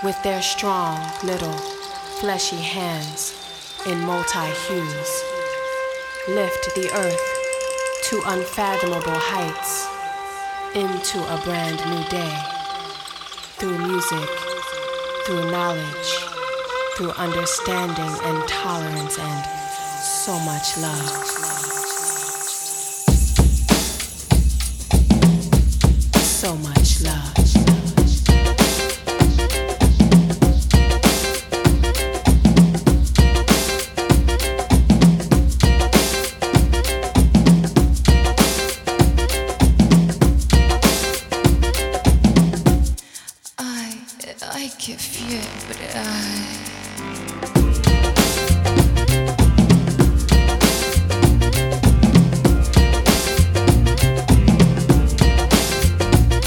with their strong, little, fleshy hands in multi-hues, lift the earth to unfathomable heights into a brand new day, through music, through knowledge, through understanding and tolerance and so much love. So much love. I can feel it, but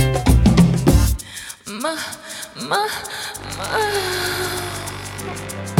my